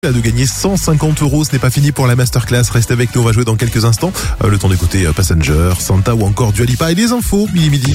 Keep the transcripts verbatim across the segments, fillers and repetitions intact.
De gagner cent cinquante euros, ce n'est pas fini pour la masterclass. Reste avec nous, on va jouer dans quelques instants. Euh, le temps d'écouter euh, Passenger, Santa ou encore Dua Lipa et les infos, midi midi.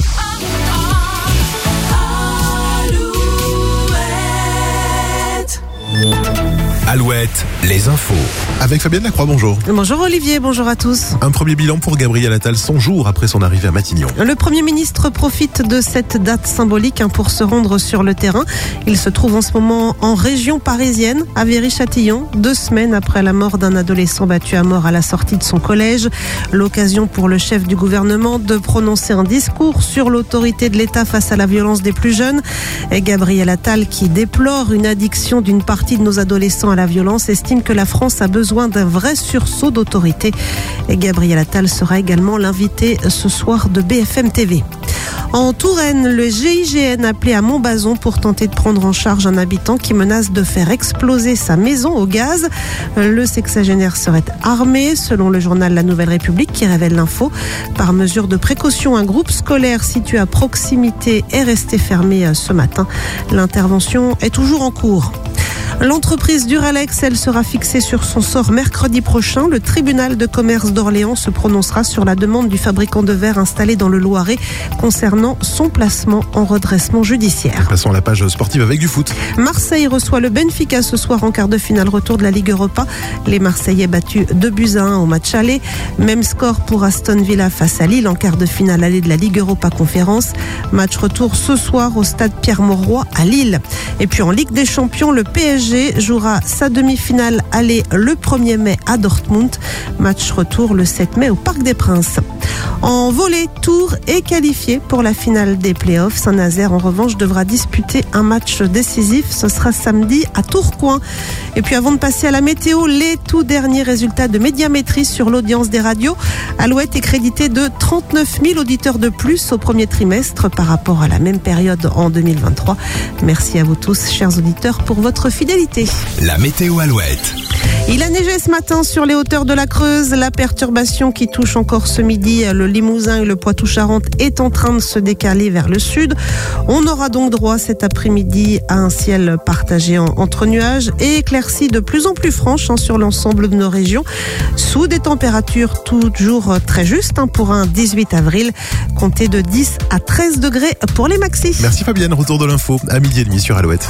Alouette, les infos. Avec Fabienne Lacroix, bonjour. Bonjour Olivier, bonjour à tous. Un premier bilan pour Gabriel Attal cent jours après son arrivée à Matignon. Le Premier ministre profite de cette date symbolique pour se rendre sur le terrain. Il se trouve en ce moment en région parisienne, à Viry-Châtillon, deux semaines après la mort d'un adolescent battu à mort à la sortie de son collège. L'occasion pour le chef du gouvernement de prononcer un discours sur l'autorité de l'État face à la violence des plus jeunes. Et Gabriel Attal, qui déplore une addiction d'une partie de nos adolescents à la violence, estime que la France a besoin d'un vrai sursaut d'autorité. Et Gabriel Attal sera également l'invité ce soir de B F M T V. En Touraine, le G I G N a appelé à Montbazon pour tenter de prendre en charge un habitant qui menace de faire exploser sa maison au gaz. Le sexagénaire serait armé, selon le journal La Nouvelle République qui révèle l'info. Par mesure de précaution, un groupe scolaire situé à proximité est resté fermé ce matin. L'intervention est toujours en cours. L'entreprise Duralex, elle sera fixée sur son sort mercredi prochain. Le tribunal de commerce d'Orléans se prononcera sur la demande du fabricant de verre installé dans le Loiret concernant son placement en redressement judiciaire. Passons à la page sportive avec du foot. Marseille reçoit le Benfica ce soir en quart de finale retour de la Ligue Europa. Les Marseillais battus deux buts à un au match aller. Même score pour Aston Villa face à Lille en quart de finale aller de la Ligue Europa Conférence. Match retour ce soir au stade Pierre-Mauroy à Lille. Et puis en Ligue des Champions, le P S G jouera sa demi-finale aller le premier mai à Dortmund. Match retour le sept mai au Parc des Princes. En volley, Tours est qualifié pour la finale des playoffs. Saint-Nazaire, en revanche, devra disputer un match décisif. Ce sera samedi à Tourcoing. Et puis avant de passer à la météo, les tout derniers résultats de médiamétrie sur l'audience des radios. Alouette est crédité de trente-neuf mille auditeurs de plus au premier trimestre par rapport à la même période en deux mille vingt-trois. Merci à vous tous, chers auditeurs, pour votre fidélité. La météo Alouette. Il a neigé ce matin sur les hauteurs de la Creuse. La perturbation qui touche encore ce midi le Limousin et le Poitou-Charentes est en train de se décaler vers le sud. On aura donc droit cet après-midi à un ciel partagé en, entre nuages et éclaircies de plus en plus franches hein, sur l'ensemble de nos régions, sous des températures toujours très justes hein, pour un dix-huit avril. Comptez de dix à treize degrés pour les maxis. Merci Fabienne, retour de l'info à midi et demi sur Alouette.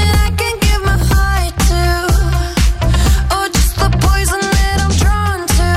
Poison that I'm drawn to.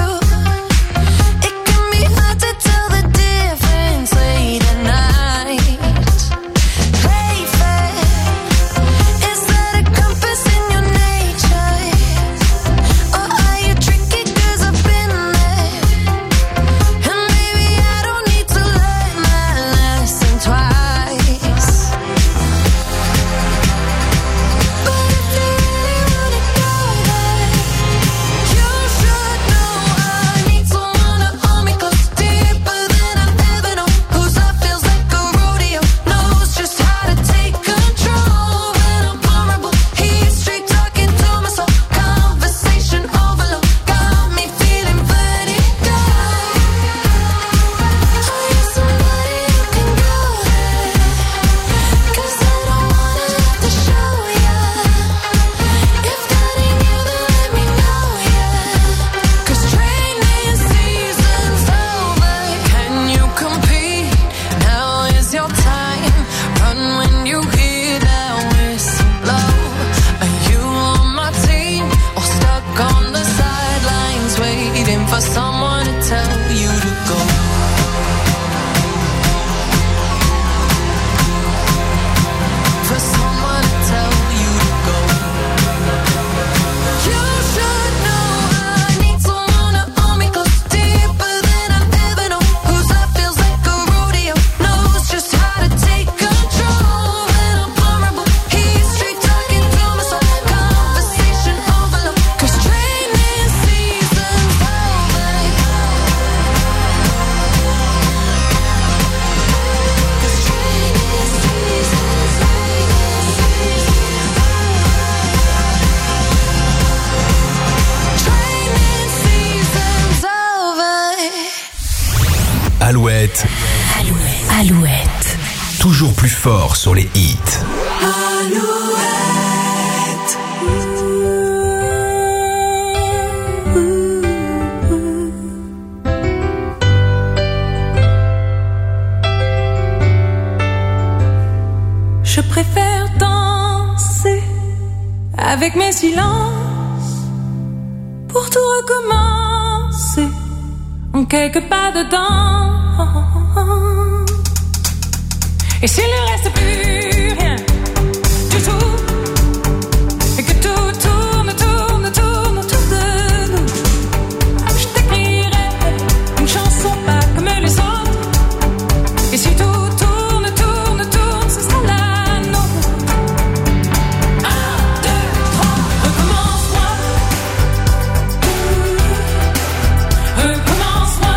Alouette. Alouette. Alouette. Toujours plus fort sur les hits. Alouette. Je préfère danser avec mes silences pour tout recommencer en quelques pas dedans. Et s'il ne reste plus rien du tout, et que tout tourne, tourne, tourne autour de nous, je t'écrirai une chanson pas comme les autres. Et si tout tourne, tourne, tourne, ce sera la nôtre. Un, deux, trois, recommence-moi. Recommence-moi.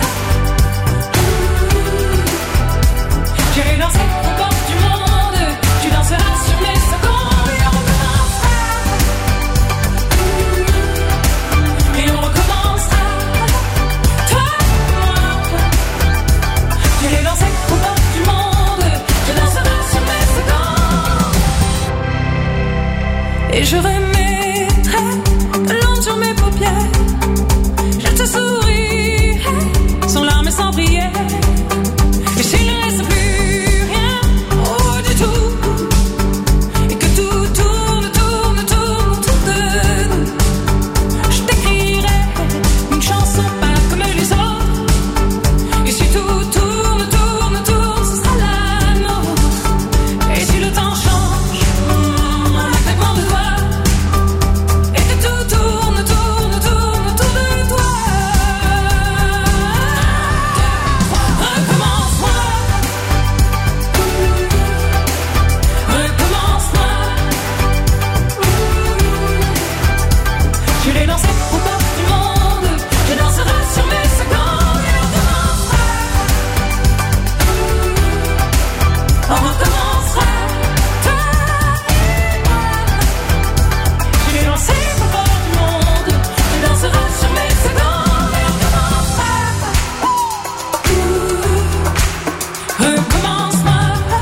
J'irai danser aux portes du monde. Tu danseras sur mes secondes. Et on recommencera. Et on recommencera. Toi et moi. J'irai danser aux portes du monde. Tu danseras sur mes secondes. Et je remettrai de l'encre sur mes paupières. Je te sourirai sans larmes et sans prière. Et s'il ne reste plus rien, oh du tout, et que tout tourne, tourne, tourne autour de nous, je t'écrirai une chanson pas comme les autres. Et si tout tourne, tourne, tourne, ce sera la nôtre. Et si le temps change, en un claquement de doigts, et que tout tourne, tourne, tourne autour de toi. Recommence-moi. Recommence-moi. Je vais danser aux portes du monde. Je danserai sur mes secondes. Et on recommencera. On recommencera. Toi et moi. Je vais danser aux portes du monde. Je danserai sur mes secondes. Et on recommencera. Recommence-moi.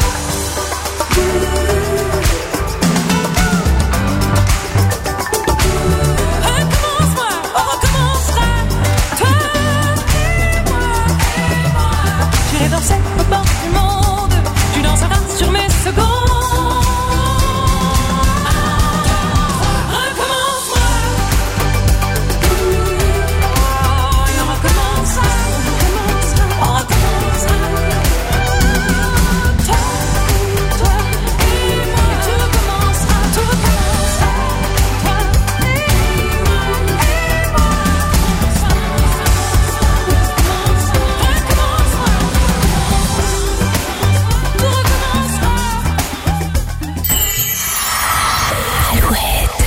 Recommence-moi, on recommencera. Toi et moi, et moi. J'irai danser aux portes du monde. Tu danseras sur mes secondes. Recommence-moi. Oh, et on recommencera. On recommencera. Toi, toi et moi. Tu recommenceras, tu recommenceras. Toi et moi, et moi. Recommence-moi. Tu recommenceras. Alouette.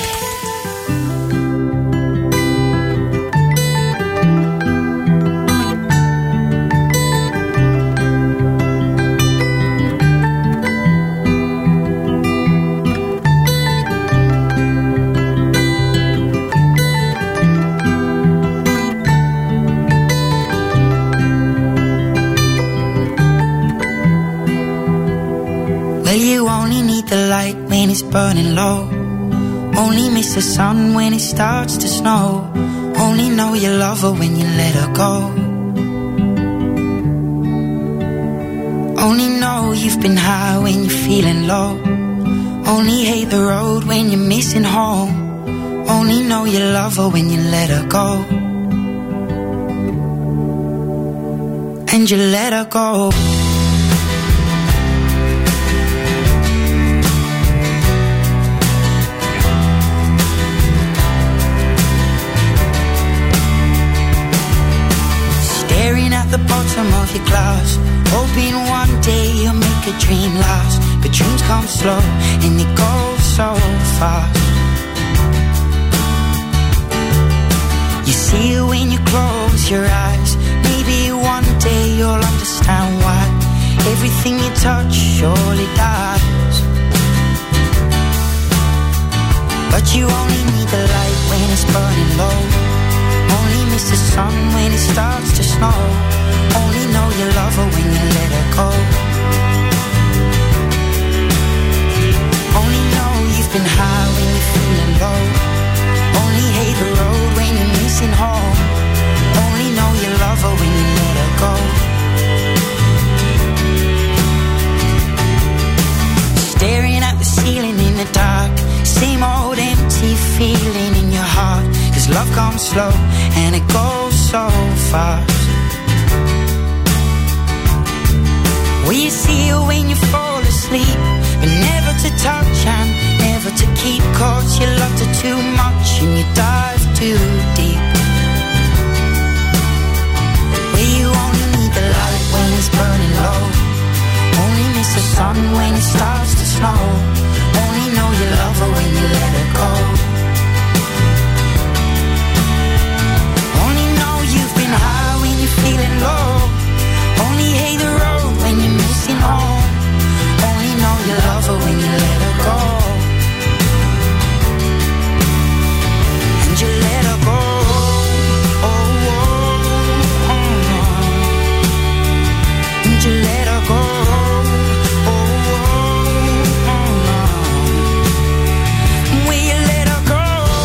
Well, you only need the light when it's burning low. Only miss the sun when it starts to snow. Only know you love her when you let her go. Only know you've been high when you're feeling low. Only hate the road when you're missing home. Only know you love her when you let her go. And you let her go. Staring at the bottom of your glass, hoping one day you'll make a dream last. But dreams come slow and they go so fast. You see it when you close your eyes. Maybe one day you'll understand why everything you touch surely dies. But you only need the light when it's burning low. Only miss the sun when it starts to snow. Only comes slow and it goes so fast. Will you see her when you fall asleep, but never to touch and never to keep, cause you loved her too much and you dive too deep. Will you only need the light when it's burning low, only miss the sun when it starts to snow, only know you love her when you let her go, only know you've been high when you're feeling low, only hate the road when you're missing home, only know you love her when you let her go, and you let her go. Oh, oh, oh, oh. And you let her go. Oh, oh, oh, oh. Will you let her go?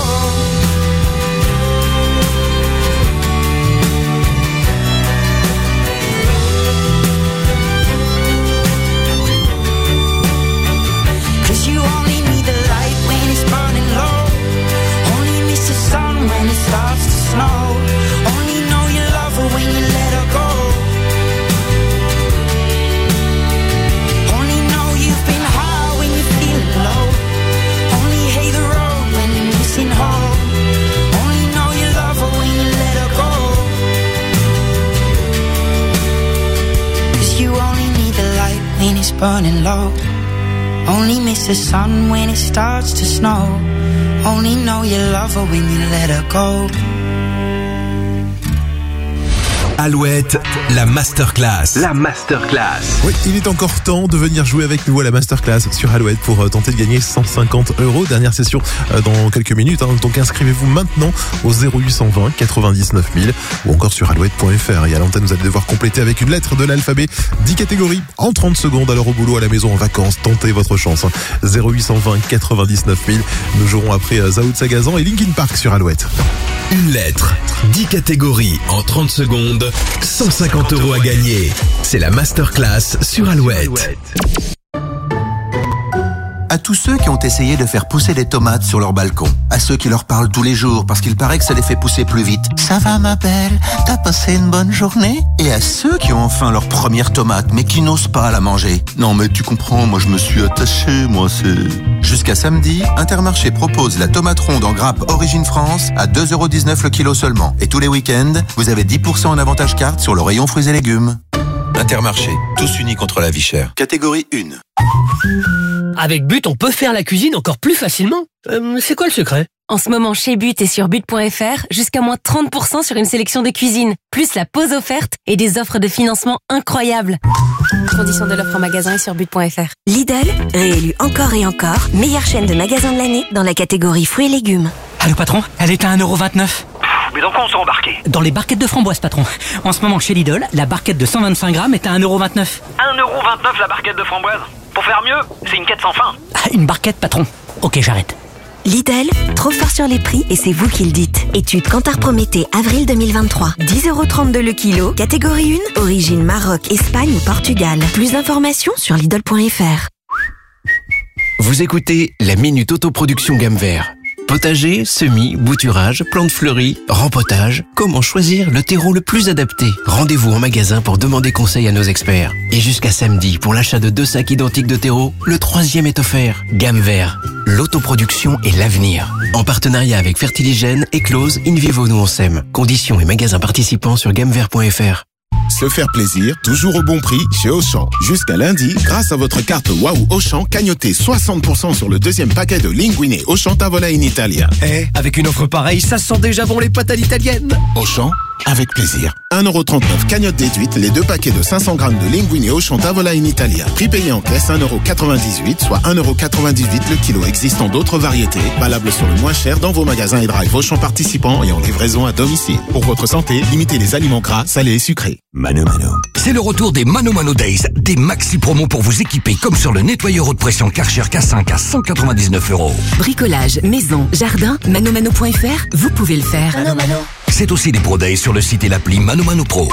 You only need the light when it's burning low, only miss the sun when it starts to snow, only know you love her when you let her go, only know you've been high when you're feeling low, only hate the road when you're missing home, only know you love her when you let her go, cause you only need the light when it's burning low, only miss the sun when it starts to snow, only know you love her when you let her go. Alouette, la masterclass. La masterclass. Oui, il est encore temps de venir jouer avec nous à la masterclass sur Alouette pour euh, tenter de gagner cent cinquante euros. Dernière session euh, dans quelques minutes. Hein. Donc inscrivez-vous maintenant au zéro huit cent vingt quatre-vingt-dix-neuf mille ou encore sur alouette point f r. Et à l'antenne, vous allez devoir compléter avec une lettre de l'alphabet dix catégories en trente secondes. Alors au boulot, à la maison, en vacances, tentez votre chance. Hein. zéro huit cent vingt quatre-vingt-dix-neuf mille. Nous jouerons après euh, Zaoud Sagazan et Linkin Park sur Alouette. Une lettre, dix catégories en trente secondes, cent cinquante euros à gagner. C'est la masterclass sur Alouette. À tous ceux qui ont essayé de faire pousser des tomates sur leur balcon, à ceux qui leur parlent tous les jours parce qu'il paraît que ça les fait pousser plus vite. Ça va ma belle, t'as passé une bonne journée? Et à ceux qui ont enfin leur première tomate mais qui n'osent pas la manger. Non mais tu comprends, moi je me suis attaché, moi c'est... Jusqu'à samedi, Intermarché propose la tomate ronde en grappe Origine France à deux euros dix-neuf le kilo seulement. Et tous les week-ends, vous avez dix pour cent en avantage carte sur le rayon fruits et légumes. Intermarché, tous unis contre la vie chère. Catégorie un. Avec But, on peut faire la cuisine encore plus facilement. Euh, c'est quoi le secret? En ce moment, chez But et sur but point f r, jusqu'à moins trente pour cent sur une sélection de cuisine, plus la pause offerte et des offres de financement incroyables. Conditions de l'offre en magasin et sur but point f r. Lidl, réélu encore et encore, meilleure chaîne de magasins de l'année dans la catégorie fruits et légumes. Allô patron, elle est à un euro vingt-neuf. Mais dans quoi on s'est embarqué? Dans les barquettes de framboise, patron. En ce moment, chez Lidl, la barquette de cent vingt-cinq grammes est à un euro vingt-neuf. un euro vingt-neuf la barquette de framboise? Pour faire mieux, c'est une quête sans fin. Ah, une barquette, patron. Ok, j'arrête. Lidl, trop fort sur les prix et c'est vous qui le dites. Étude Kantar Prométhée, avril deux mille vingt-trois. dix euros trente-deux le kilo, catégorie un, origine Maroc, Espagne ou Portugal. Plus d'informations sur Lidl point f r. Vous écoutez la Minute Autoproduction Gamme Vert. Potager, semis, bouturage, plantes fleuries, rempotage. Comment choisir le terreau le plus adapté? Rendez-vous en magasin pour demander conseil à nos experts. Et jusqu'à samedi, pour l'achat de deux sacs identiques de terreau, le troisième est offert. Gamme Vert. L'autoproduction est l'avenir. En partenariat avec Fertiligène, Eclose, Invivo nous on sème. Conditions et magasins participants sur gamme vert point f r. Se faire plaisir, toujours au bon prix chez Auchan. Jusqu'à lundi, grâce à votre carte Waouh Auchan, cagnotez soixante pour cent sur le deuxième paquet de Linguine Auchan Tavola in Italia. Eh, avec une offre pareille, ça sent déjà bon les pâtes à l'italienne. Auchan, avec plaisir. un euro trente-neuf cagnotte déduite, les deux paquets de cinq cents grammes de Linguine Auchan Tavola in Italia. Prix payé en caisse un euro quatre-vingt-dix-huit, soit un euro quatre-vingt-dix-huit le kilo. Existant d'autres variétés, valables sur le moins cher dans vos magasins et drive Auchan participants et en livraison à domicile. Pour votre santé, limitez les aliments gras, salés et sucrés. Mano Mano. C'est le retour des Mano Mano Days, des maxi promos pour vous équiper comme sur le nettoyeur haute pression Karcher K cinq à cent quatre-vingt-dix-neuf euros. Bricolage, maison, jardin, mano mano point f r, vous pouvez le faire. Mano Mano. C'est aussi des Pro Days sur le site et l'appli Mano Mano Pro.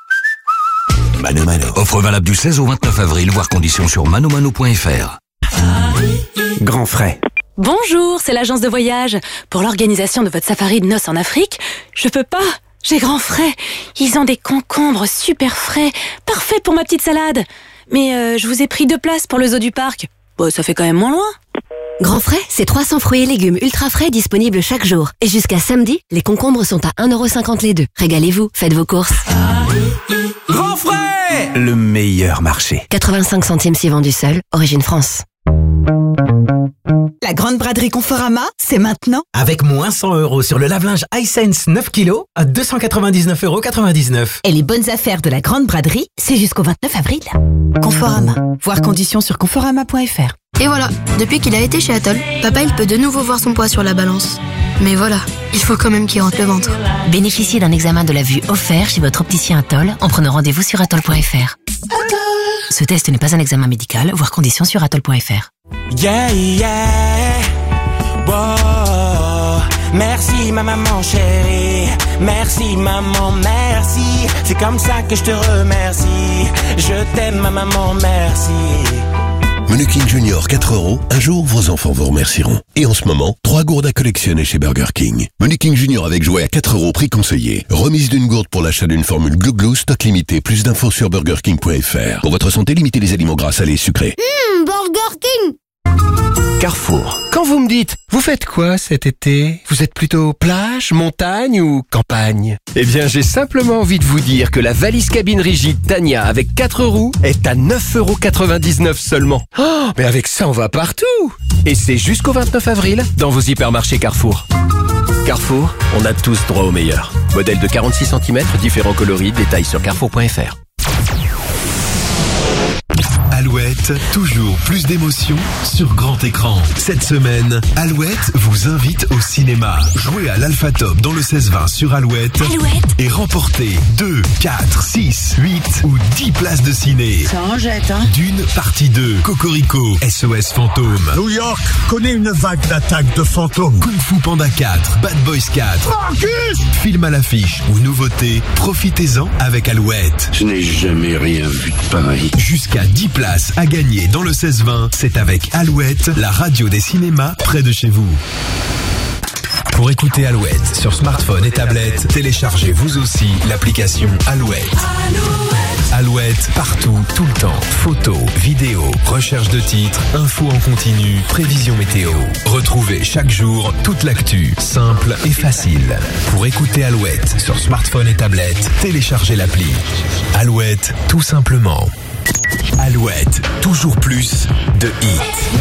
Mano Mano. Offre valable du seize au vingt-neuf avril, voire conditions sur mano mano point f r. Grand frais. Bonjour, c'est l'agence de voyage. Pour l'organisation de votre safari de noces en Afrique, je peux pas. J'ai grand frais. Ils ont des concombres super frais, parfaits pour ma petite salade. Mais euh, je vous ai pris deux places pour le zoo du parc. Bon, ça fait quand même moins loin. Grand frais, c'est trois cents fruits et légumes ultra frais disponibles chaque jour. Et jusqu'à samedi, les concombres sont à un euro cinquante les deux. Régalez-vous, faites vos courses. Grand frais, le meilleur marché. quatre-vingt-cinq centimes si vendu seul, origine France. La grande braderie Conforama, c'est maintenant. Avec moins cent euros sur le lave-linge Hisense neuf kilos à deux cent quatre-vingt-dix-neuf euros quatre-vingt-dix-neuf. Et les bonnes affaires de la grande braderie, c'est jusqu'au vingt-neuf avril. Conforama. Voir conditions sur conforama point f r. Et voilà, depuis qu'il a été chez Atoll, papa il peut de nouveau voir son poids sur la balance. Mais voilà, il faut quand même qu'il rentre le ventre. Bénéficiez d'un examen de la vue offert chez votre opticien Atoll en prenant rendez-vous sur atoll point f r. Ce test n'est pas un examen médical, voire conditions sur atoll point f r. Yeah, yeah, wow. Merci ma maman chérie, merci maman, merci. C'est comme ça que je te remercie. Je t'aime ma maman, merci. Menu King Junior quatre euros, un jour vos enfants vous remercieront. Et en ce moment, trois gourdes à collectionner chez Burger King. Menu King Junior avec jouet à quatre euros, prix conseillé. Remise d'une gourde pour l'achat d'une formule Glou Glou, stock limité. Plus d'infos sur burger king point f r. Pour votre santé, limitez les aliments gras, salés et sucrés. Hum, Burger King. Carrefour. Quand vous me dites, vous faites quoi cet été? Vous êtes plutôt plage, montagne ou campagne? Eh bien, j'ai simplement envie de vous dire que la valise cabine rigide Tania avec quatre roues est à neuf euros quatre-vingt-dix-neuf seulement. Oh, mais avec ça, on va partout! Et c'est jusqu'au vingt-neuf avril dans vos hypermarchés Carrefour. Carrefour, on a tous droit au meilleur. Modèle de quarante-six centimètres, différents coloris, détails sur carrefour point f r. Alouette, toujours plus d'émotions sur grand écran. Cette semaine, Alouette vous invite au cinéma. Jouez à l'Alpha Top dans le seize vingt sur Alouette, Alouette. Et remportez deux, quatre, six, huit ou dix places de ciné. Ça en jette, hein. Dune partie deux, Cocorico, S O S Fantôme. New York connaît une vague d'attaques de fantômes. Kung Fu Panda quatre, Bad Boys quatre. Marcus! Film à l'affiche ou nouveauté, profitez-en avec Alouette. Je n'ai jamais rien vu de pareil. Jusqu'à dix places à gagner dans le seize vingt, c'est avec Alouette, la radio des cinémas près de chez vous. Pour écouter Alouette sur smartphone et tablette, téléchargez vous aussi l'application Alouette. Alouette. Alouette, partout, tout le temps. Photos, vidéos, recherche de titres, infos en continu, prévision météo. Retrouvez chaque jour toute l'actu, simple et facile. Pour écouter Alouette sur smartphone et tablette, téléchargez l'appli. Alouette, tout simplement. Alouette, toujours plus de hits.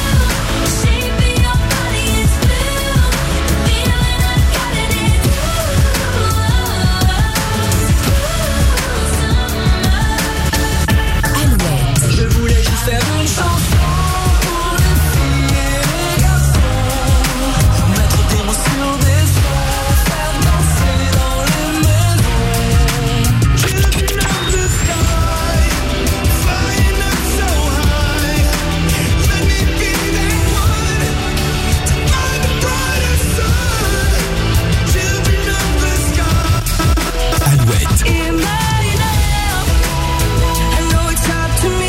Je voulais juste faire une chanson pour les filles et les garçons, mettre des mots sur des sons, faire danser dans les maisons. Children of the sky, flying up so high, let me be that one to find the brighter side. Children of the sky. Alouette. In my love, I know it's up to me.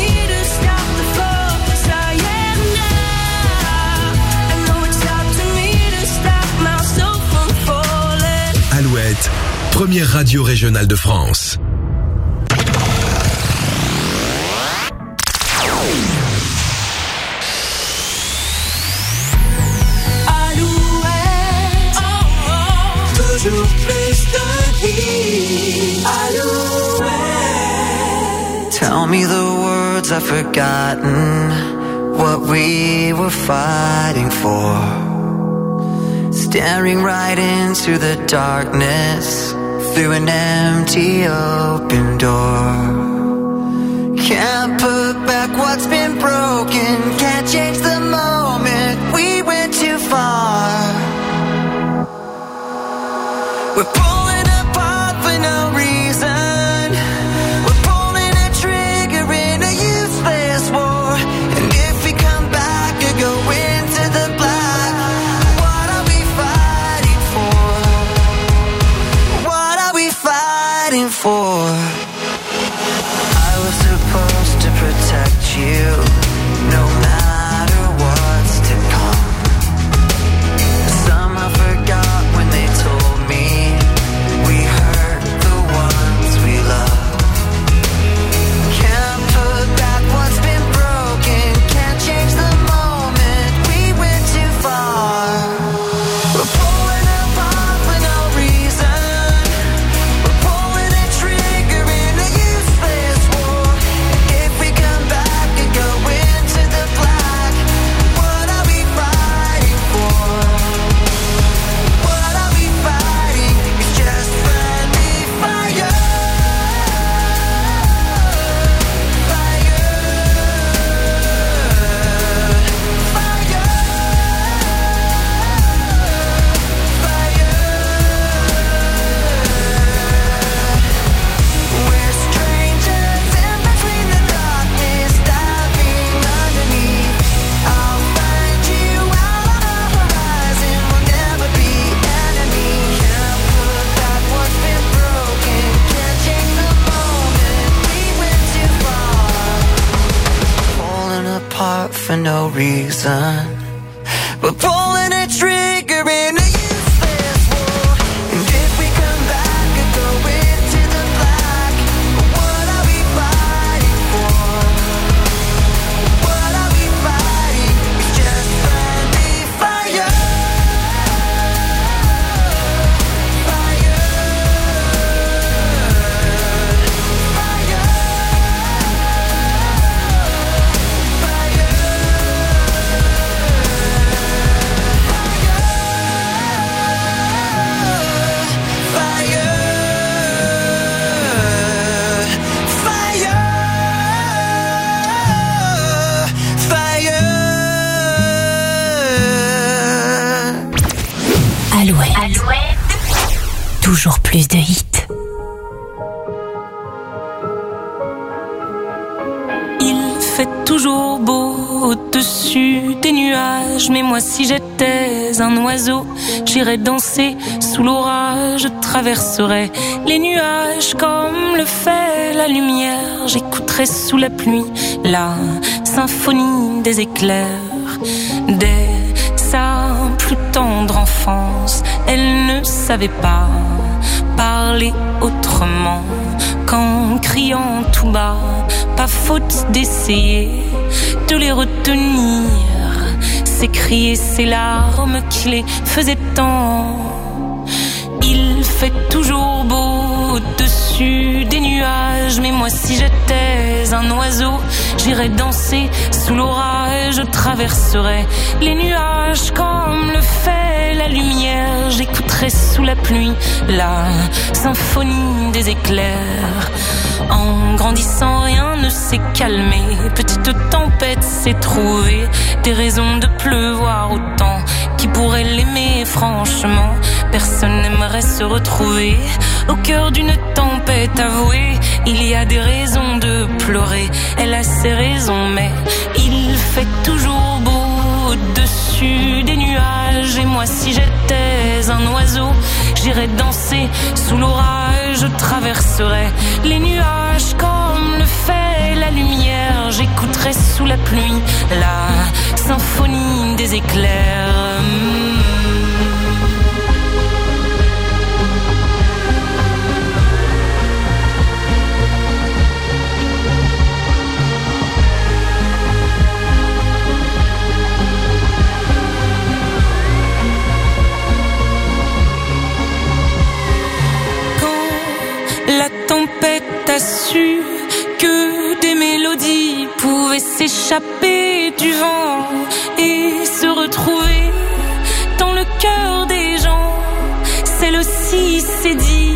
Alouette, première radio régionale de France. Alouette, oh, oh, toujours plus de hits. Alouette. Tell me the words I've forgotten, what we were fighting for. Staring right into the darkness through an empty open door. Can't put back what's been broken, can't change the moment we went too far. We're pulling apart for no reason. We're pulling a trigger in a useless war. And if we come back or go into the black, what are we fighting for? What are we fighting for? for no reason. We're pulling a trigger in a useless war. And if we come back and go into the black, what are we fighting for? What are we fighting? It's just friendly fire. Alouette. Alouette. Toujours plus de hits. Il fait toujours beau au-dessus des nuages, mais moi si j'étais un oiseau, j'irais danser sous l'orage, je traverserais les nuages comme le fait la lumière, j'écouterais sous la pluie la symphonie des éclairs. Dès sa plus tendre enfance, elle ne savait pas parler autrement qu'en criant tout bas. Pas faute d'essayer de les retenir, ces cris et ces larmes qui les faisaient tant. Il fait toujours beau au-dessus des nuages, mais moi si j'étais un oiseau, j'irais danser sous l'orage, je traverserais les nuages comme le fait la lumière, j'écouterais sous la pluie la symphonie des éclairs. En grandissant, rien ne s'est calmé, petite tempête s'est trouvée, des raisons de pleuvoir autant. Qui pourrait l'aimer franchement? Personne n'aimerait se retrouver au cœur d'une tempête avouée. Il y a des raisons de pleurer, elle a ses raisons, mais il fait toujours beau au-dessus des nuages. Et moi si j'étais un oiseau, j'irais danser sous l'orage, je traverserais les nuages comme le fait la lumière, j'écouterais sous la pluie la symphonie des éclairs. La tempête a su que des mélodies pouvaient s'échapper du vent et se retrouver dans le cœur des gens. Celle-ci s'est dit,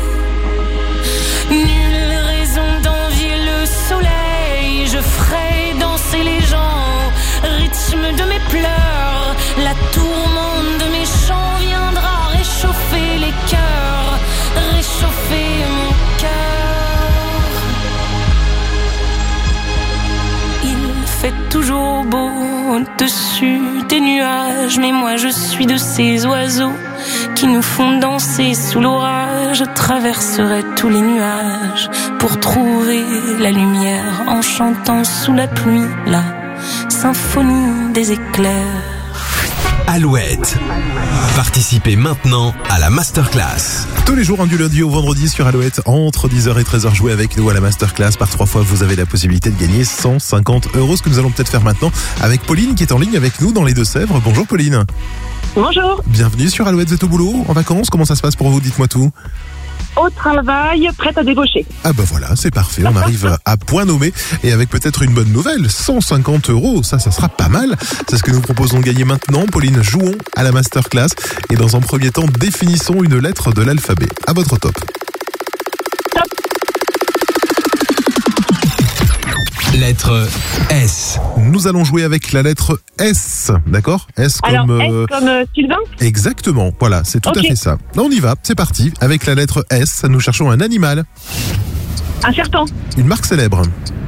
nulle raison d'envier le soleil, je ferai danser les gens au rythme de mes pleurs. La tourmente de mes chants viendra réchauffer les cœurs, réchauffer mon cœur. Il fait toujours beau au-dessus des nuages, mais moi je suis de ces oiseaux qui nous font danser sous l'orage. Je traverserai tous les nuages pour trouver la lumière en chantant sous la pluie la symphonie des éclairs. Alouette. Participez maintenant à la Masterclass. Tous les jours, hein, du lundi au vendredi sur Alouette, entre dix heures et treize heures, jouez avec nous à la Masterclass. Par trois fois, vous avez la possibilité de gagner cent cinquante euros, ce que nous allons peut-être faire maintenant avec Pauline qui est en ligne avec nous dans les Deux-Sèvres. Bonjour Pauline. Bonjour. Bienvenue sur Alouette, vous êtes au boulot, en vacances, comment ça se passe pour vous? Dites-moi tout. Au travail, prête à débaucher. Ah bah voilà, c'est parfait, on arrive à point nommé et avec peut-être une bonne nouvelle, cent cinquante euros, ça, ça sera pas mal. C'est ce que nous proposons de gagner maintenant. Pauline, jouons à la Masterclass et dans un premier temps, définissons une lettre de l'alphabet. À votre top. Top. Lettre S. Nous allons jouer avec la lettre S, d'accord? S comme... Alors, S euh... comme euh, Sylvain? Exactement, voilà, c'est tout okay. à fait ça. Là, on y va, c'est parti. Avec la lettre S, nous cherchons un animal. Un serpent. Une marque célèbre.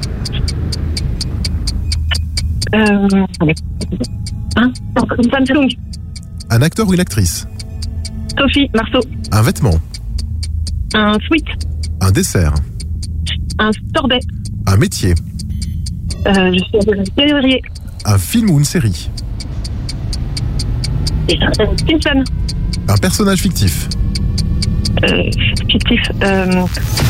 Euh... Hein Samsung. Un acteur ou une actrice. Sophie Marceau. Un vêtement. Un sweat. Un dessert. Un sorbet. Un métier. Euh, je suis serrurier. un film ou une série? Simpson. Un personnage fictif. Euh, fictif. Euh...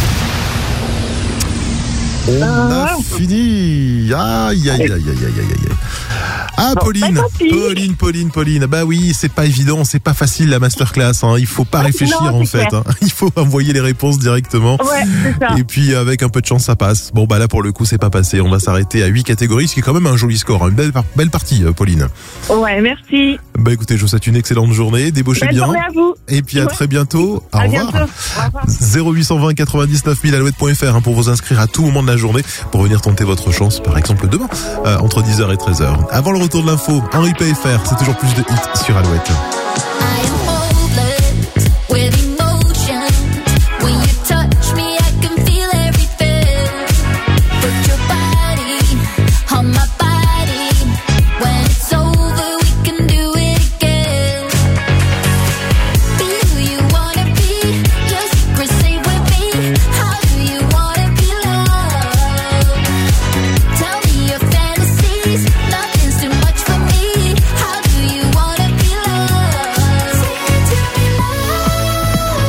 On Euh, a fini. Aïe, aïe, aïe, aïe, aïe, aïe, aïe. Ah, Bon, Pauline, bah, tant pis. Pauline, Pauline, Pauline. Bah oui, c'est pas évident, c'est pas facile la masterclass. Hein. Il faut pas Ah, réfléchir non, en c'est fait. clair. Hein. Il faut envoyer les réponses directement. Ouais, c'est ça. Et puis avec un peu de chance, ça passe. Bon bah là pour le coup, c'est pas passé. On va s'arrêter à huit catégories, ce qui est quand même un joli score. Hein. Une belle, par- belle partie, euh, Pauline. Ouais, merci. Bah écoutez, je vous souhaite une excellente journée. Débauchez Belle bien. journée à vous. Et puis à Ouais. très bientôt. Au À revoir. bientôt. Au revoir. zéro huit cent vingt quatre-vingt-dix-neuf mille alouette point f r hein, pour vous inscrire à tout moment de la journée pour venir tenter votre chance, par exemple demain, euh, entre dix heures et treize heures. Avant le retour de l'info, Henri P F R, c'est toujours plus de hits sur Alouette. With emotion, when you touch me, I can feel everything. Put your body on my body. When it's over, we can do it again. Be who you wanna be. Your secret, stay with me. How do you wanna be loved? Tell me your fantasies. Nothing's too much for me. How do you wanna be loved? Say it to me, love.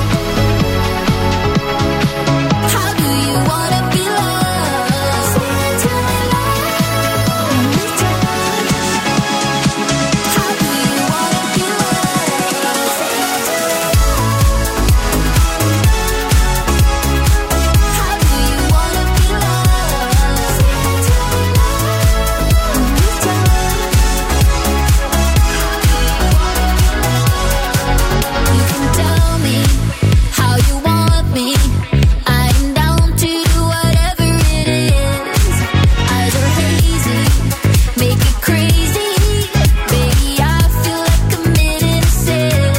How do you wanna be loved? Say it to me, love. How do you wanna be loved? Say it to me, how do you wanna be loved? Say it to me, you can tell me how you want me. I'm down to do whatever it is. Eyes are hazy, make it crazy. Baby, I feel like a minute of sin.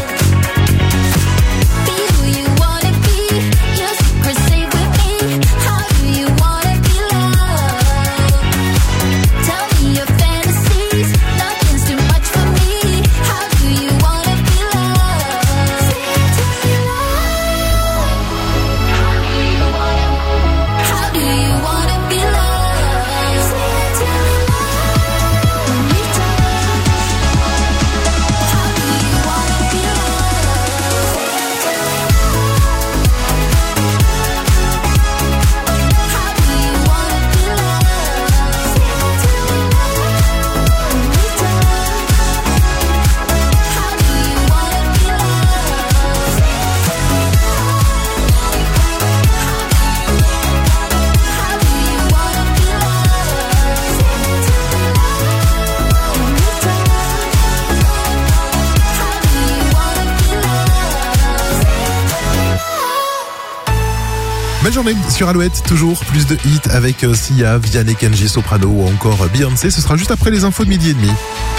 Be who you wanna be. Your secret, stay with me. How do you wanna be loved? Tell me your fantasies. Nothing's too much for me. How do you wanna be loved? Say it to me, love. How do you wanna be loved? Say it to me, love. When we touch, how do you wanna be loved? Say it to me, how do you wanna be loved? Say it to me, when we touch, how do you wanna be loved? Say it to me, how do you wanna be loved? Say it to me, when we touch, how do you wanna be loved? Belle journée sur Alouette, toujours plus de hits avec euh, Sia, Vianney, Kenji, Soprano ou encore Beyoncé. Ce sera juste après les infos de midi et demi.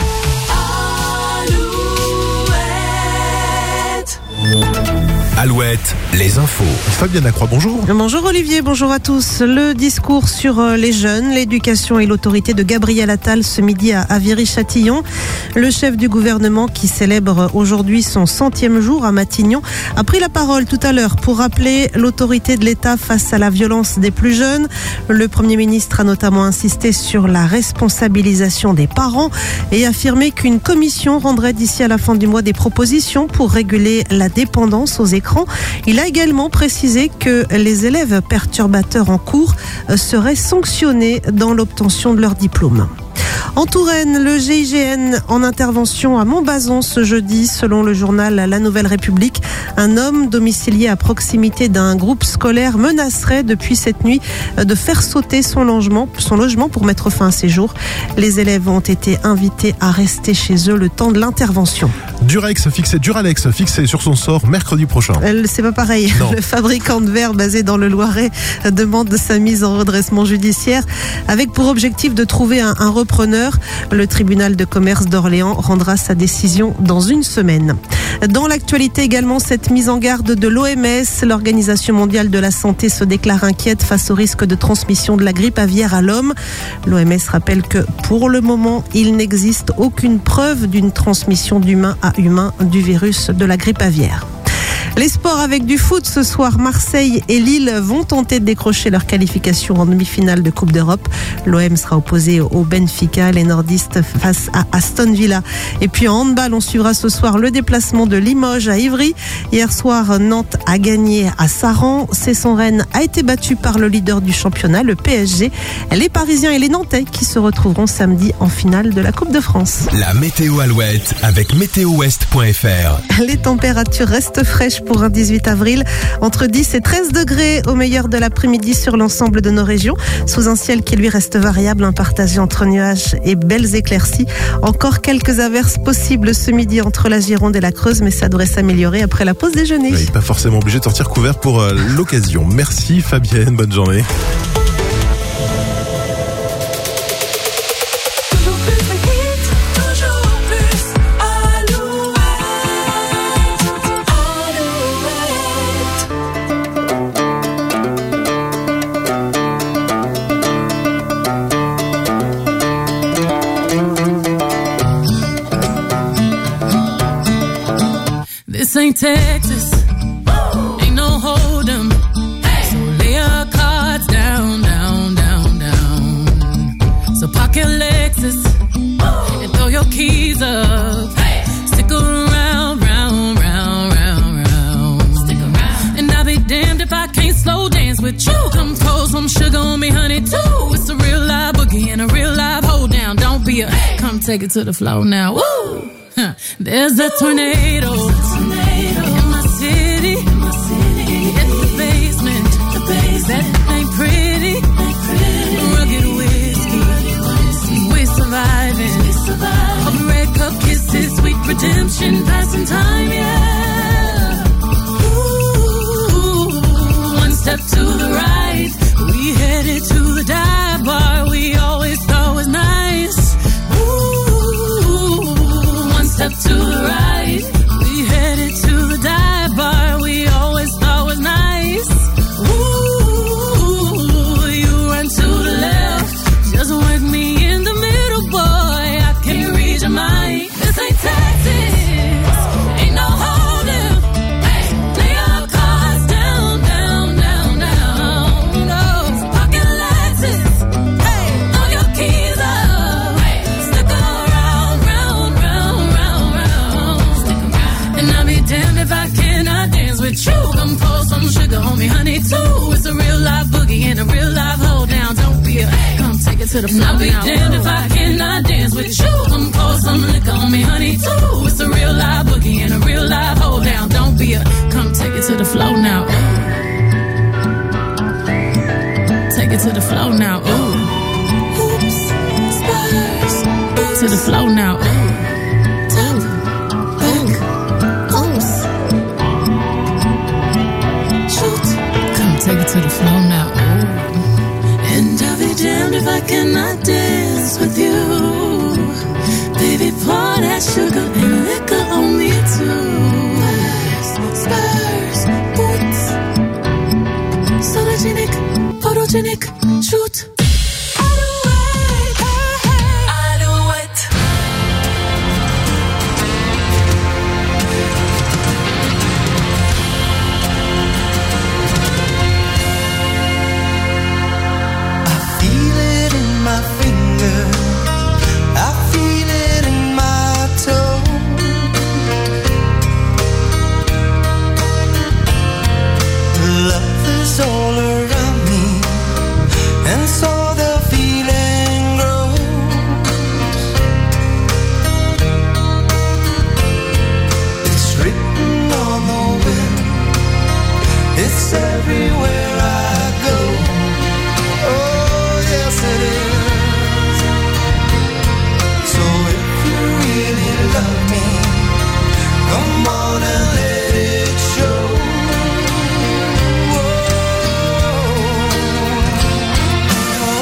Alouette, les infos. Fabienne Lacroix, bonjour. Bonjour Olivier, bonjour à tous. Le discours sur euh, les jeunes, l'éducation et l'autorité de Gabriel Attal ce midi à Viry-Châtillon. Le chef du gouvernement qui célèbre aujourd'hui son centième jour à Matignon a pris la parole tout à l'heure pour rappeler l'autorité de l'État face à la violence des plus jeunes. Le Premier ministre a notamment insisté sur la responsabilisation des parents et affirmé qu'une commission rendrait d'ici à la fin du mois des propositions pour réguler la dépendance aux écrans. Il a également précisé que les élèves perturbateurs en cours seraient sanctionnés dans l'obtention de leur diplôme. En Touraine, le G I G N en intervention à Montbazon ce jeudi. Selon le journal La Nouvelle République, un homme domicilié à proximité d'un groupe scolaire menacerait depuis cette nuit de faire sauter son logement, son logement pour mettre fin à ses jours. Les élèves ont été invités à rester chez eux le temps de l'intervention. Durex fixé, Duralex fixé sur son sort mercredi prochain. Euh, C'est pas pareil. Non. Le fabricant de verre basé dans le Loiret demande sa mise en redressement judiciaire avec pour objectif de trouver un, un repreneur. Le tribunal de commerce d'Orléans rendra sa décision dans une semaine. Dans l'actualité également, cette mise en garde de l'O M S, l'Organisation mondiale de la santé se déclare inquiète face au risque de transmission de la grippe aviaire à l'homme. L'O M S rappelle que pour le moment, il n'existe aucune preuve d'une transmission d'humain à humain du virus de la grippe aviaire. Les sports avec du foot ce soir, Marseille et Lille vont tenter de décrocher leur qualification en demi-finale de Coupe d'Europe. L'O M sera opposé au Benfica, les nordistes face à Aston Villa. Et puis en handball, on suivra ce soir le déplacement de Limoges à Ivry. Hier soir, Nantes a gagné à Saran. Cesson-Rennes a été battu par le leader du championnat, le P S G. Les Parisiens et les Nantais qui se retrouveront samedi en finale de la Coupe de France. La météo Alouette avec météo ouest point f r. Les températures restent fraîches pour un dix-huit avril, entre dix et treize degrés au meilleur de l'après-midi sur l'ensemble de nos régions, sous un ciel qui lui reste variable, hein, partagé entre nuages et belles éclaircies. Encore quelques averses possibles ce midi entre la Gironde et la Creuse, mais ça devrait s'améliorer après la pause déjeuner. Oui, pas forcément obligé de sortir couvert pour euh, l'occasion. Merci Fabienne, bonne journée. This ain't Texas, ain't no hold'em. So lay your cards down, down, down, down. So park your Lexus and throw your keys up. Stick around, round, round, round, round. Stick around. And I'll be damned if I can't slow dance with you. Come pour some sugar on me, honey, too. It's a real live boogie and a real live hold down. Don't be a, come take it to the floor now. Woo! Huh. There's a tornado, tornado in my city, in my city. In the basement, the basement. That ain't pretty, ain't pretty. Rugged whiskey, whiskey. We surviving, we surviving. Of red cup kisses, sweet redemption, passing time, yeah. Ooh, one step to the right, we headed to the dive bar we always thought was nice. Step to the right, we headed to the dive bar we always thought was nice. Ooh, you run to the left, just work me in the middle, boy. I can't read your mind. This ain't Texas, ain't no hold'em. Hey, lay your cards down, down, down, down. No pocket Lexus. Hey, throw your keys up. Hey, stick around, round, round, round. And I'll be damned if I cannot dance with you. Come pour some sugar on me, honey, too. It's a real live boogie and a real live hold down. Don't be a, come take it to the floor. I'll be damned if I cannot dance with you. Come pour some liquor on me, honey, too. It's a real live boogie and a real live hold down. Don't be a, come take it to the floor now. Ooh. Take it to the floor now. Ooh. Oops, spurs. Oops. To the floor now. Ooh. Take it to the floor now, ooh. And I'll be damned if I cannot dance with you. Baby, pour that sugar and liquor on me too. Spurs, boots, sologenic, photogenic, shoot. My finger, I feel it in my toe. Love is all around me, and so the feeling grows. It's written on the wind, it's everywhere I go. Oh, yes it is. Love me, come on and let it show. Whoa.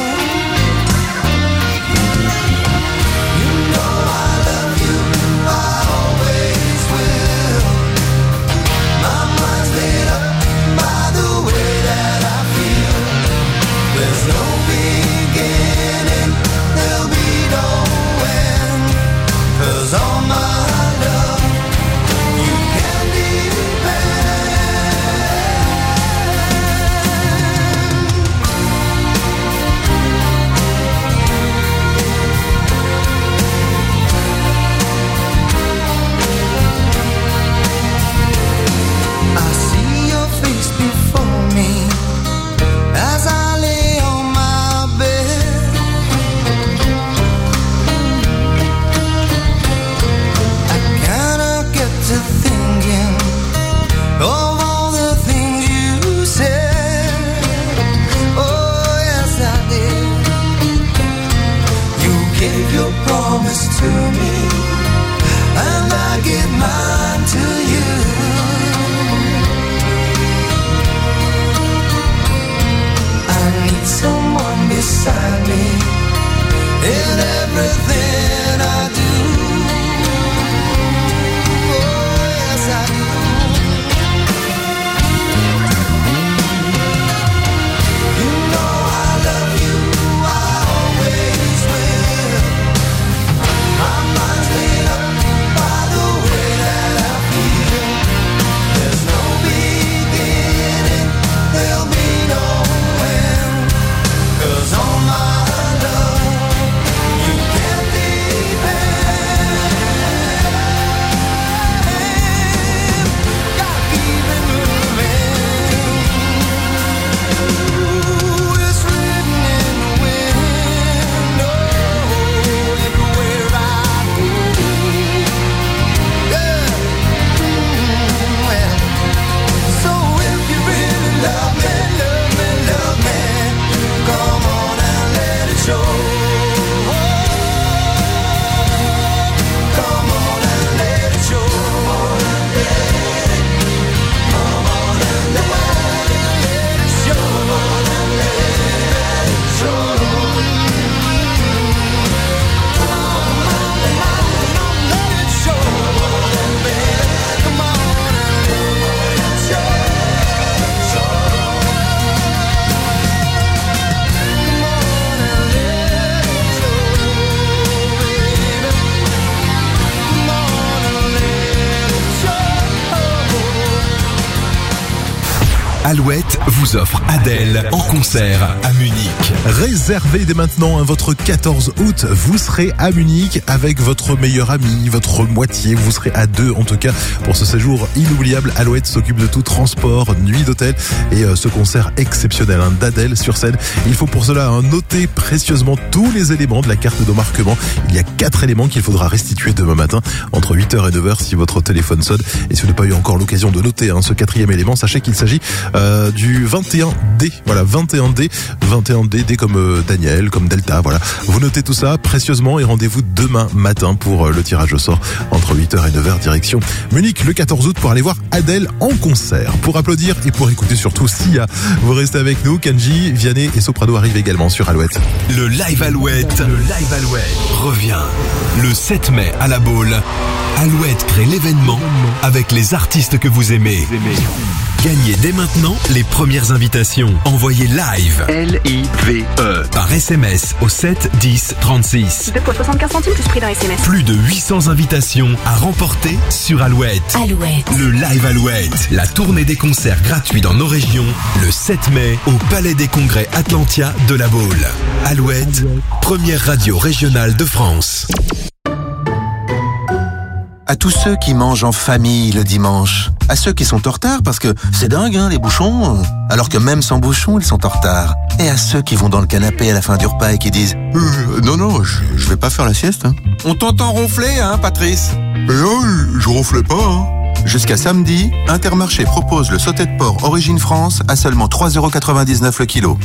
in everything I do. Oh, yes, I do. You know I love you, I always will. My mind's made up by the way that I feel. There's no beginning, there'll be no end. 'Cause all my love you can depend. Gotta keep it moving. Ooh, it's written in the wind. Oh, everywhere I go. Yeah. Mm, well. So if you really love me, love me, love me, come on and let it show. Come on and let it show. Come on and let it show. Let it show. Come on and let it show. Come on and let it show. Alouette vous offre Adèle en concert à Munich. Réservez dès maintenant hein, votre quatorze août, vous serez à Munich avec votre meilleur ami, votre moitié, vous serez à deux en tout cas pour ce séjour inoubliable. Alouette s'occupe de tout transport, nuit d'hôtel et euh, ce concert exceptionnel hein, d'Adèle sur scène. Il faut pour cela hein, noter précieusement tous les éléments de la carte d'embarquement. Il y a quatre éléments qu'il faudra restituer demain matin entre huit heures et neuf heures si votre téléphone sonne. Et si vous n'avez pas eu encore l'occasion de noter hein, ce quatrième élément, sachez qu'il s'agit euh, du vingt et un D. Voilà, vingt et un D. vingt et un D, D comme euh, Daniel, comme Delta, voilà. Vous notez tout ça précieusement et rendez-vous demain matin pour euh, le tirage au sort entre huit heures et neuf heures direction Munich le quatorze août pour aller voir Adèle en concert. Pour applaudir et pour écouter surtout Sia. Vous restez avec nous, Kenji, Vianney et Soprano arrivent également sur Alouette. Le Live Alouette, le Live Alouette revient le sept mai à la Baule. Alouette crée l'événement avec les artistes que vous aimez. Gagnez dès maintenant les premières invitations. Envoyez live L I V E par S M S au sept dix trente-six. deux fois soixante-quinze centimes plus prix d'un S M S. Plus de huit cents invitations à remporter sur Alouette. Alouette. Le Live Alouette, la tournée des concerts gratuits dans nos régions, le sept mai au Palais des Congrès Atlantia de la Baule. Alouette, première radio régionale de France. À tous ceux qui mangent en famille le dimanche, à ceux qui sont en retard parce que c'est dingue hein, les bouchons, alors que même sans bouchons ils sont en retard, et à ceux qui vont dans le canapé à la fin du repas et qui disent euh, non non je, je vais pas faire la sieste hein. On t'entend ronfler hein Patrice? Mais non, je ronflais pas hein. Jusqu'à samedi, Intermarché propose le sauté de porc Origine France à seulement trois euros quatre-vingt-dix-neuf le kilo.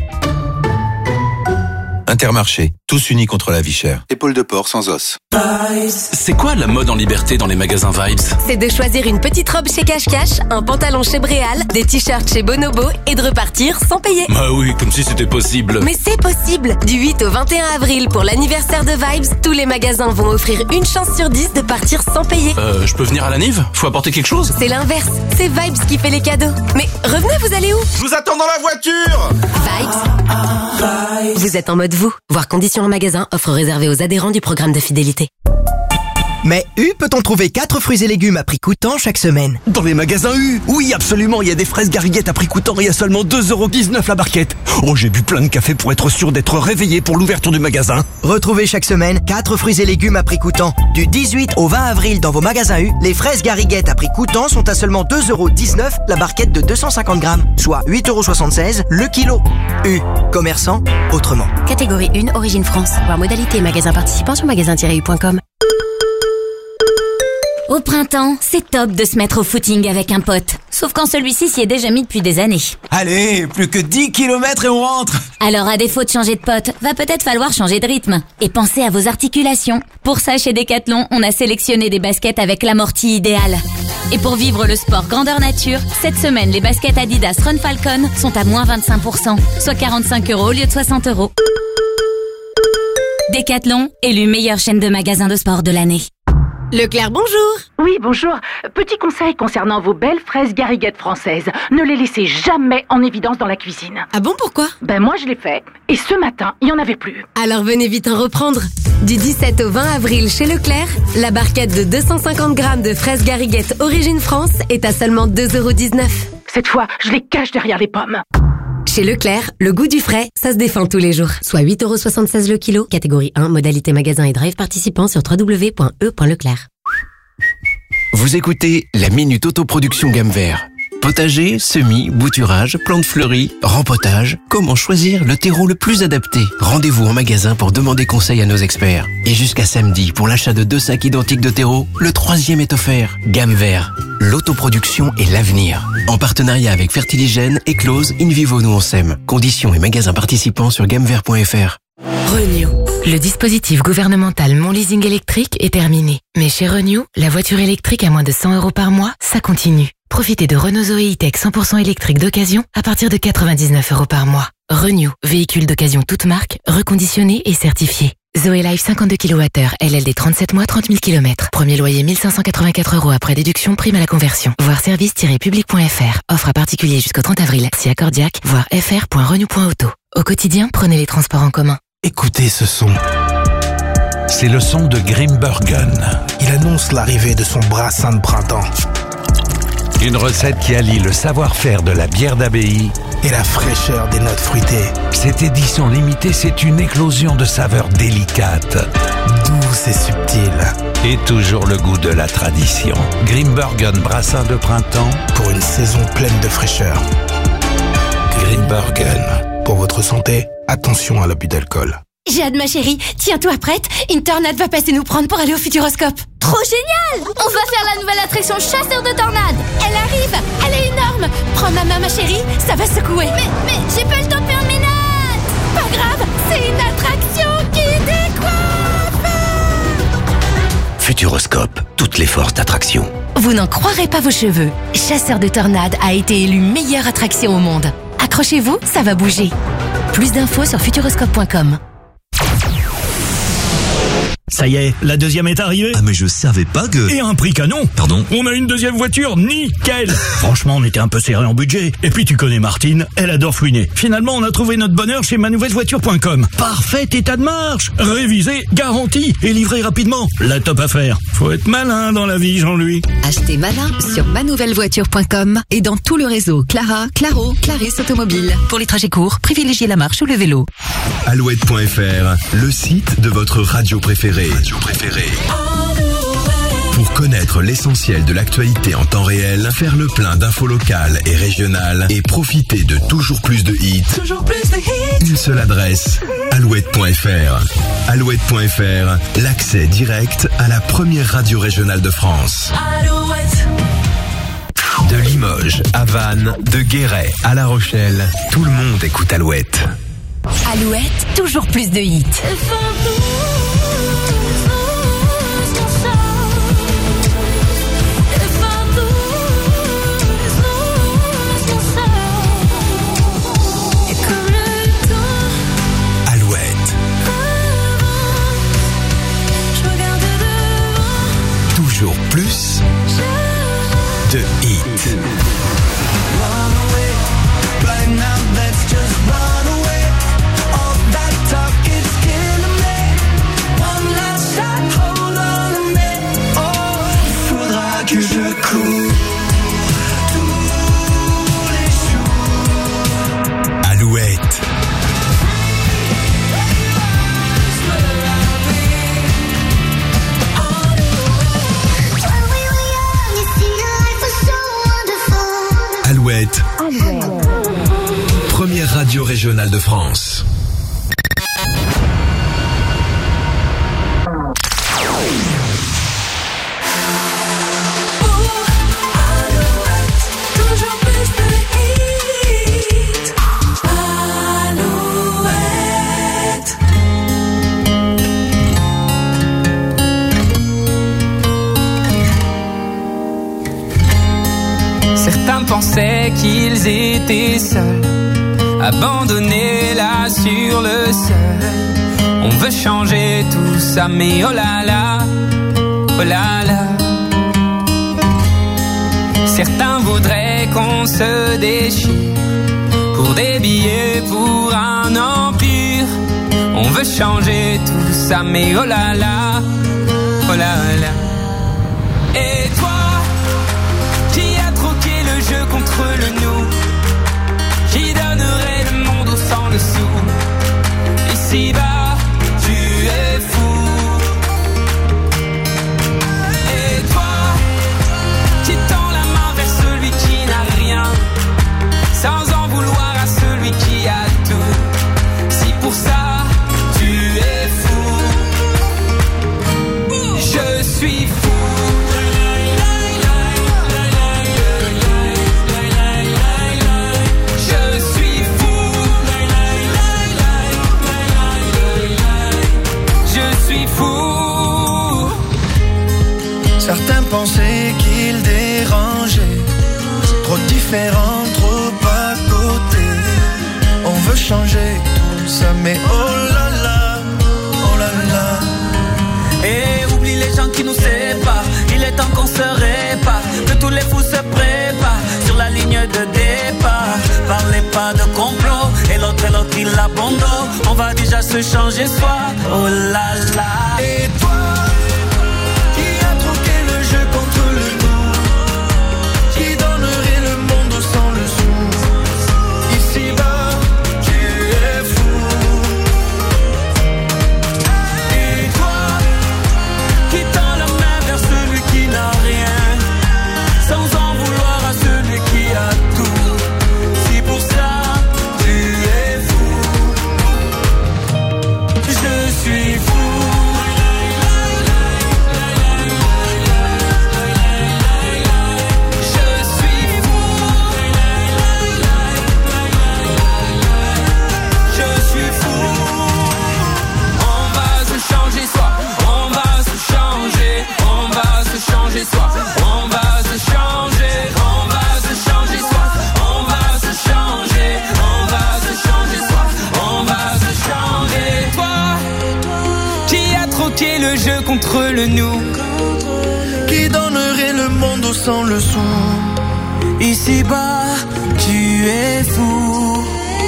Intermarché, tous unis contre la vie chère. Épaule de porc sans os. C'est quoi la mode en liberté dans les magasins Vibes? C'est de choisir une petite robe chez Cache Cache, un pantalon chez Bréal, des t-shirts chez Bonobo et de repartir sans payer. Bah oui, comme si c'était possible. Mais c'est possible. Du huit au vingt et un avril pour l'anniversaire de Vibes, tous les magasins vont offrir une chance sur dix de partir sans payer. Euh, je peux venir à la Nive? Faut apporter quelque chose? C'est l'inverse. C'est Vibes qui fait les cadeaux. Mais revenez, vous allez où? Je vous attends dans la voiture. Vibes. Vous êtes en mode vous. Voir conditions en magasin, offre réservée aux adhérents du programme de fidélité. Mais U peut-on trouver quatre fruits et légumes à prix coûtant chaque semaine? Dans les magasins U, oui absolument, il y a des fraises gariguettes à prix coûtant et à seulement deux euros dix-neuf la barquette. Oh, j'ai bu plein de café pour être sûr d'être réveillé pour l'ouverture du magasin. Retrouvez chaque semaine quatre fruits et légumes à prix coûtant. Du dix-huit au vingt avril dans vos magasins U, les fraises gariguettes à prix coûtant sont à seulement deux euros dix-neuf la barquette de deux cent cinquante grammes, soit huit euros soixante-seize le kilo. U, commerçant autrement. Catégorie un, Origine France. Voir modalité et magasin participant sur magasin tiret u point com. Au printemps, c'est top de se mettre au footing avec un pote. Sauf quand celui-ci s'y est déjà mis depuis des années. Allez, plus que dix kilomètres et on rentre. Alors à défaut de changer de pote, va peut-être falloir changer de rythme. Et pensez à vos articulations. Pour ça, chez Decathlon, on a sélectionné des baskets avec l'amorti idéal. Et pour vivre le sport grandeur nature, cette semaine, les baskets Adidas Run Falcon sont à moins vingt-cinq pour cent, soit quarante-cinq euros au lieu de soixante euros. Décathlon, élu meilleure chaîne de magasins de sport de l'année. Leclerc, bonjour. Oui, bonjour. Petit conseil concernant vos belles fraises gariguettes françaises. Ne les laissez jamais en évidence dans la cuisine. Ah bon, pourquoi? Ben moi, je l'ai fait. Et ce matin, il n'y en avait plus. Alors venez vite en reprendre. Du dix-sept au vingt avril chez Leclerc, la barquette de deux cent cinquante grammes de fraises gariguettes Origine France est à seulement deux euros dix-neuf. Cette fois, je les cache derrière les pommes. Chez Leclerc, le goût du frais, ça se défend tous les jours. Soit huit euros soixante-seize le kilo, catégorie un, modalité magasin et drive participant sur w w w point e point leclerc. Vous écoutez la Minute Autoproduction Gamme Vert. Potager, semis, bouturage, plantes fleuries, rempotage. Comment choisir le terreau le plus adapté? Rendez-vous en magasin pour demander conseil à nos experts. Et jusqu'à samedi, pour l'achat de deux sacs identiques de terreau, le troisième est offert. Gamme Vert. L'autoproduction est l'avenir. En partenariat avec Fertiligène, Eclose, Invivo Nous on s'aime. Conditions et magasins participants sur gammevert point f r. Renew. Le dispositif gouvernemental Mon Leasing électrique est terminé. Mais chez Renew, la voiture électrique à moins de cent euros par mois, ça continue. Profitez de Renault Zoé E-Tech cent pour cent électrique d'occasion à partir de quatre-vingt-dix-neuf euros par mois. Renew, véhicule d'occasion toute marque, reconditionné et certifié. Zoé Life cinquante-deux kilowattheures, L L D trente-sept mois, trente mille kilomètres. Premier loyer mille cinq cent quatre-vingt-quatre euros après déduction, prime à la conversion. Voir service tiret public point f r. Offre à particulier jusqu'au trente avril. Si accordiaque, voir f r point renew point auto. Au quotidien, prenez les transports en commun. Écoutez ce son. C'est le son de Grimbergen. Il annonce l'arrivée de son brassin de printemps. Une recette qui allie le savoir-faire de la bière d'abbaye et la fraîcheur des notes fruitées. Cette édition limitée, c'est une éclosion de saveurs délicates, douces et subtiles. Et toujours le goût de la tradition. Grimbergen brassin de printemps pour une saison pleine de fraîcheur. Grimbergen. Pour votre santé, attention à l'abus d'alcool. J'ai hâte, ma chérie. Tiens-toi prête, une tornade va passer nous prendre pour aller au Futuroscope. Trop génial! On va faire la nouvelle attraction chasseur de tornades. Elle arrive, elle est énorme. Prends ma main, ma chérie, ça va secouer. Mais, mais, j'ai pas le temps de faire mes notes. Pas grave, c'est une attraction qui décoiffe. Futuroscope, toutes les forces d'attraction. Vous n'en croirez pas vos cheveux. Chasseur de tornades a été élu meilleure attraction au monde. Accrochez-vous, ça va bouger. Plus d'infos sur futuroscope point com. Ça y est, la deuxième est arrivée. Ah mais je savais pas que... Et un prix canon. Pardon? On a une deuxième voiture, nickel. Franchement, on était un peu serré en budget. Et puis tu connais Martine, elle adore fouiner. Finalement, on a trouvé notre bonheur chez manouvellevoiture point com. Parfait état de marche, révisé, garanti et livré rapidement. La top affaire. Faut être malin dans la vie, Jean-Louis. Achetez malin sur manouvellevoiture point com et dans tout le réseau Clara, Claro, Clarisse Automobile. Pour les trajets courts, privilégiez la marche ou le vélo. Alouette point f r, le site de votre radio préférée. Radio préférée. Pour connaître l'essentiel de l'actualité en temps réel, faire le plein d'infos locales et régionales et profiter de toujours plus de hits. Toujours plus de hits. Une seule adresse, alouette point f r. Alouette point f r, l'accès direct à la première radio régionale de France. Alouette. De Limoges à Vannes, de Guéret à La Rochelle, tout le monde écoute Alouette. Alouette, toujours plus de hits. Alouette. Toujours plus de hits. Que je cours tous les jours. Alouette. Alouette. Première radio régionale de France. Certains pensaient qu'ils étaient seuls, abandonnés là sur le sol. On veut changer tout ça, mais oh là là, oh là là. Certains voudraient qu'on se déchire pour des billets, pour un empire. On veut changer tout ça, mais oh là là, oh là là. Et toi, qui a troqué le jeu contre le nous, qui donnerait le monde au sang le sou. Ici-bas, tu es fou. Et toi, qui tend la main vers celui qui n'a rien, sans en vouloir à celui qui a tout. Si pour ça, tu es fou, je suis fou. Certains pensaient qu'ils dérangeaient, trop différents, trop à côté. On veut changer tout ça, mais oh là là, oh là là. Et oublie les gens qui nous séparent, il est temps qu'on se répare, que tous les fous se préparent sur la ligne de départ. Parlez pas de complot, et l'autre et l'autre il abandonne. On va déjà se changer soi, oh là là. Et toi, contre le nous, qui donnerait le monde sans le sou. Ici-bas, tu es fou. Et toi, qui tend la main vers celui qui n'a rien, sans en vouloir à celui qui a tout. Si pour ça, tu es fou, je suis fou. On va se changer, on va se changer soi. On va se changer, on va se changer soi. On va se changer. Toi, qui a troqué le jeu contre le nous, qui donnerait le monde sans le sou. Ici-bas, tu es fou.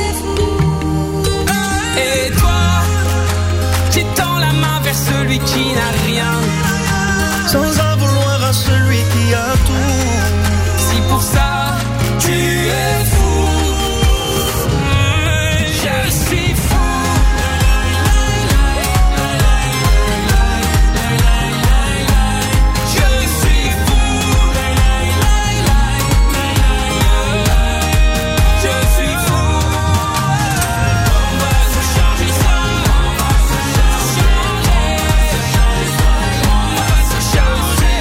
Et toi, qui tend la main vers celui qui n'a rien, sans en vouloir à celui qui a tout. Si pour ça, tu es fou, je suis fou. Je suis fou. Je suis fou. On va se changer ça. On va se changer. On va se changer.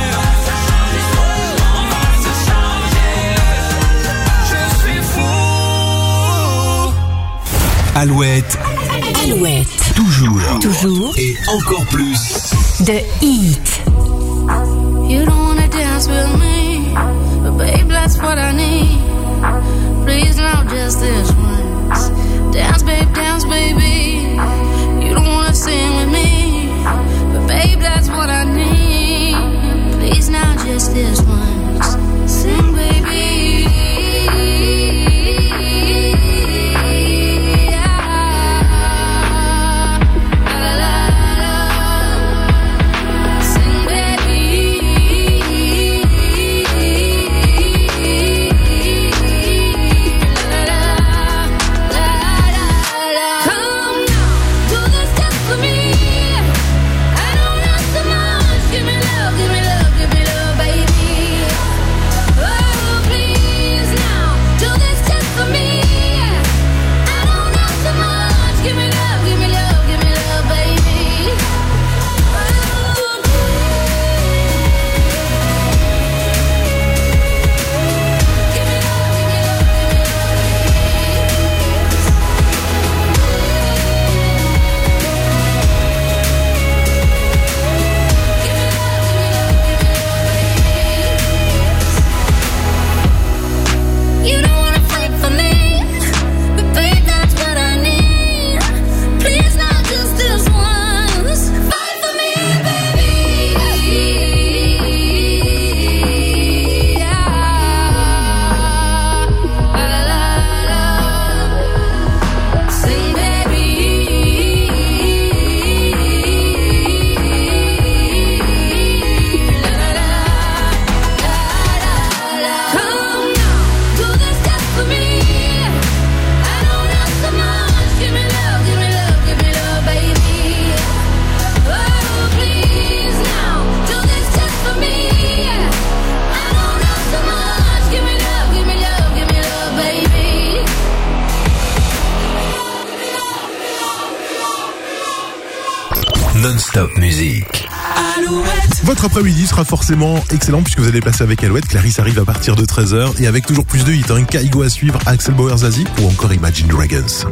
On va se changer. Je suis fou. Alouette. Alouette. Toujours. Toujours. Et encore plus. The Heat. You don't wanna dance with me, but babe, that's what I need. Please now, just this once. Dance, babe, dance, baby. You don't wanna sing with me, but babe, that's what I need. Please now, just this once. Sing, baby. non-stop musique. Alouette. Votre après-midi sera forcément excellent puisque vous allez passer avec Alouette. Clarisse arrive à partir de treize heures et avec toujours plus de hits. Un Kaigo à suivre, Axel Bauer Zazie ou encore Imagine Dragons.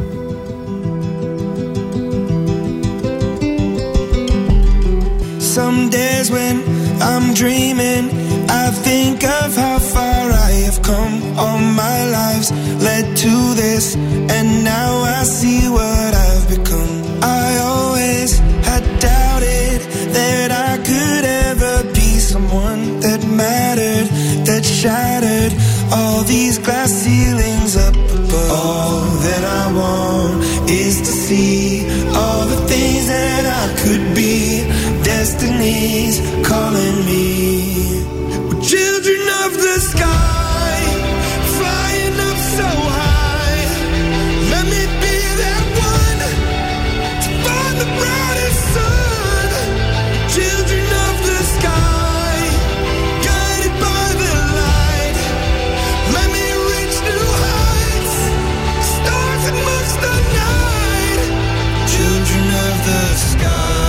Some days when I'm dreaming, I think of how far I have come. All my lives led to this, and now I see what I've become. I always had doubted that I could ever be someone that mattered, that shattered all these glass ceilings up above. All that I want is to see all the things that I could be. Destiny's calling me. We're children of the sky, flying up so high. Let me be that one to find the brightest sun. Children of the sky, guided by the light. Let me reach new heights, stars amongst the night. Children of the sky.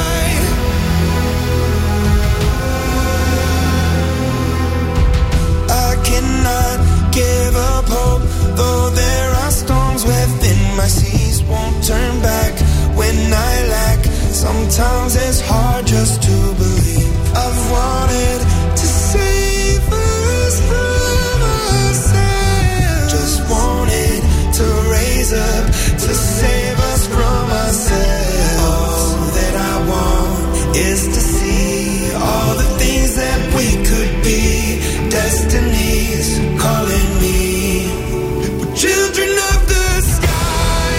Cannot give up hope, though there are storms within my seas. Won't turn back when I lack. Sometimes it's hard just to believe. I've wanted to save us from ourselves. Just wanted to raise up to save us from ourselves. All that I want is to see all the things that we could be. Destiny's calling me. We're children of the sky,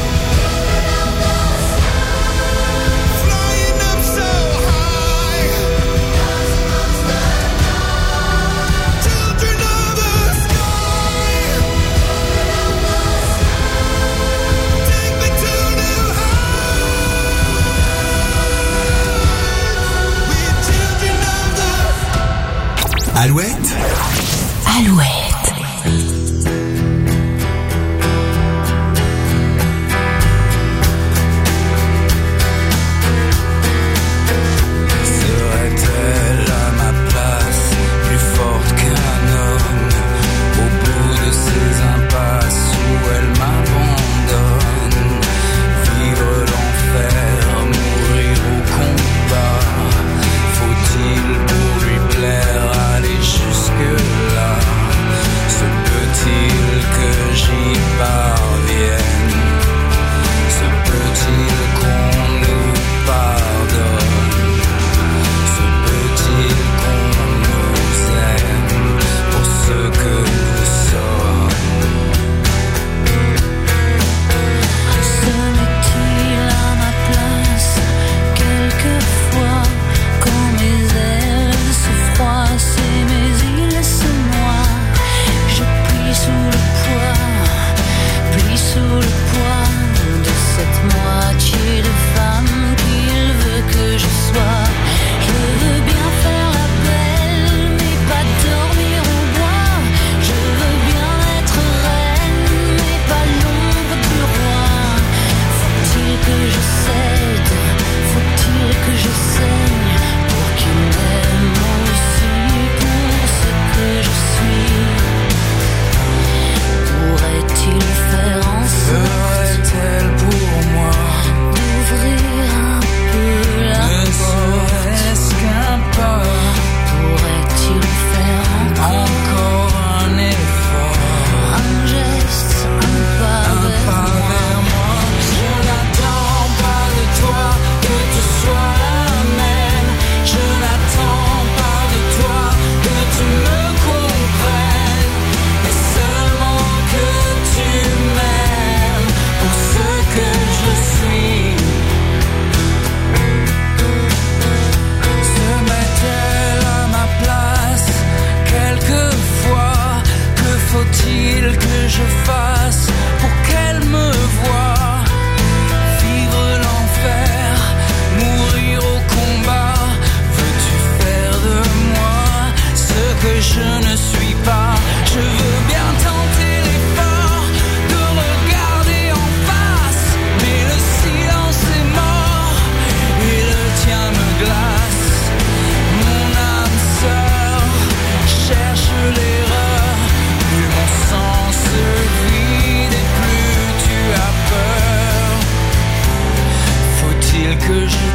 flying up so high. Children of the sky, take me to new heights. We're children of the Alouette. Alouette. Serait-elle à ma place plus forte qu'un homme au bout de ces impasses où elle m'abandonne? Vivre l'enfer, mourir au combat. Faut-il pour lui plaire aller jusque-là?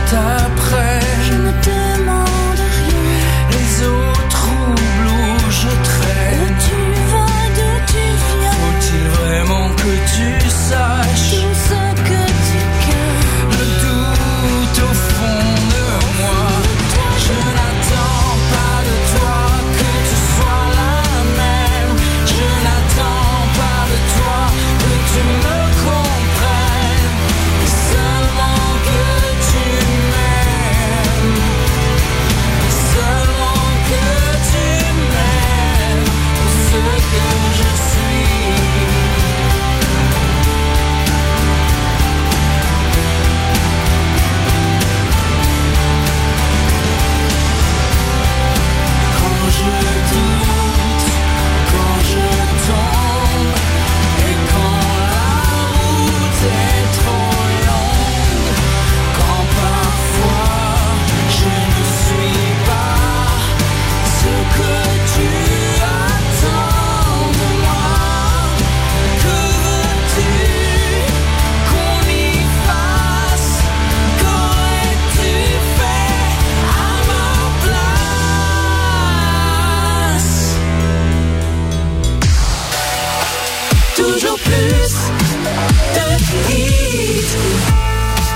ta